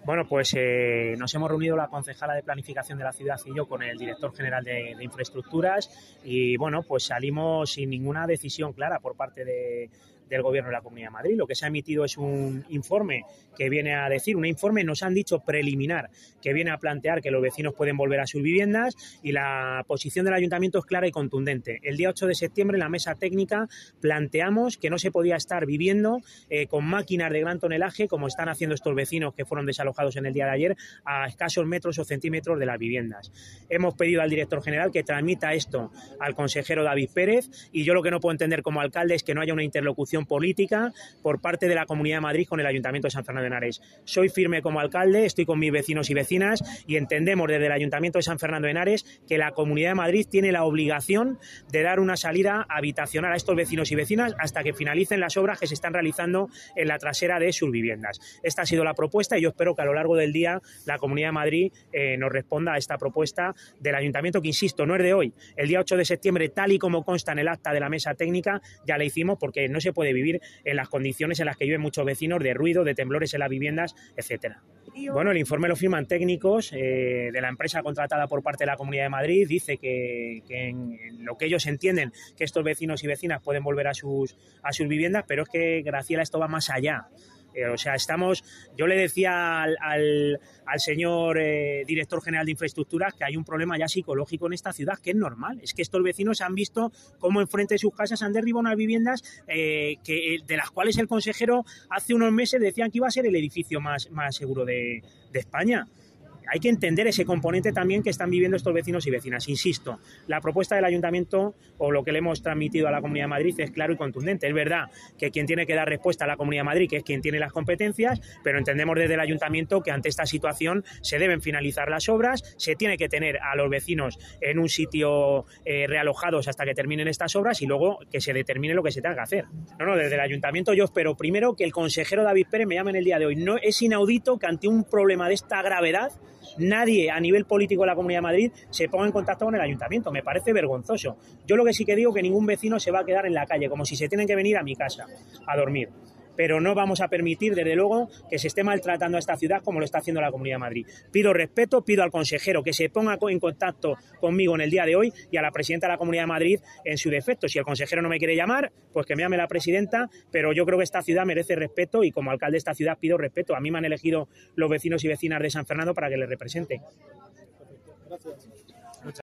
Bueno, pues nos hemos reunido la concejala de Planificación de la ciudad y yo con el director general de Infraestructuras y, bueno, pues salimos sin ninguna decisión clara por parte del Gobierno de la Comunidad de Madrid. Lo que se ha emitido es un informe que viene a decir, un informe, nos han dicho preliminar, que viene a plantear que los vecinos pueden volver a sus viviendas y la posición del Ayuntamiento es clara y contundente. El día 8 de septiembre en la mesa técnica planteamos que no se podía estar viviendo con máquinas de gran tonelaje como están haciendo estos vecinos que fueron desalojados en el día de ayer a escasos metros o centímetros de las viviendas. Hemos pedido al director general que transmita esto al consejero David Pérez y yo lo que no puedo entender como alcalde es que no haya una interlocución política por parte de la Comunidad de Madrid con el Ayuntamiento de San Fernando de Henares. Soy firme como alcalde, estoy con mis vecinos y vecinas y entendemos desde el Ayuntamiento de San Fernando de Henares que la Comunidad de Madrid tiene la obligación de dar una salida habitacional a estos vecinos y vecinas hasta que finalicen las obras que se están realizando en la trasera de sus viviendas. Esta ha sido la propuesta y yo espero que a lo largo del día la Comunidad de Madrid nos responda a esta propuesta del Ayuntamiento, que insisto, no es de hoy. El día 8 de septiembre, tal y como consta en el acta de la mesa técnica, ya la hicimos porque no se puede vivir en las condiciones en las que viven muchos vecinos de ruido, de temblores en las viviendas, etcétera. Bueno, el informe lo firman técnicos de la empresa contratada por parte de la Comunidad de Madrid. Dice que en lo que ellos entienden que estos vecinos y vecinas pueden volver a sus viviendas, pero es que, Graciela, esto va más allá. O sea, yo le decía al señor director general de Infraestructuras que hay un problema ya psicológico en esta ciudad, que es normal. Es que estos vecinos han visto cómo enfrente de sus casas han derribado unas viviendas de las cuales el consejero hace unos meses decían que iba a ser el edificio más seguro de España. Hay que entender ese componente también que están viviendo estos vecinos y vecinas. Insisto, la propuesta del Ayuntamiento o lo que le hemos transmitido a la Comunidad de Madrid es claro y contundente. Es verdad que quien tiene que dar respuesta a la Comunidad de Madrid, que es quien tiene las competencias, pero entendemos desde el Ayuntamiento que ante esta situación se deben finalizar las obras, se tiene que tener a los vecinos en un sitio realojados hasta que terminen estas obras y luego que se determine lo que se tenga que hacer. Desde el Ayuntamiento yo espero primero que el consejero David Pérez me llame en el día de hoy. No es inaudito que ante un problema de esta gravedad nadie a nivel político de la Comunidad de Madrid se ponga en contacto con el Ayuntamiento. Me parece vergonzoso. Yo lo que sí que digo es que ningún vecino se va a quedar en la calle, como si se tienen que venir a mi casa a dormir. Pero no vamos a permitir, desde luego, que se esté maltratando a esta ciudad como lo está haciendo la Comunidad de Madrid. Pido respeto, pido al consejero que se ponga en contacto conmigo en el día de hoy y a la presidenta de la Comunidad de Madrid en su defecto. Si el consejero no me quiere llamar, pues que me llame la presidenta, pero yo creo que esta ciudad merece respeto y como alcalde de esta ciudad pido respeto. A mí me han elegido los vecinos y vecinas de San Fernando para que les represente. Gracias.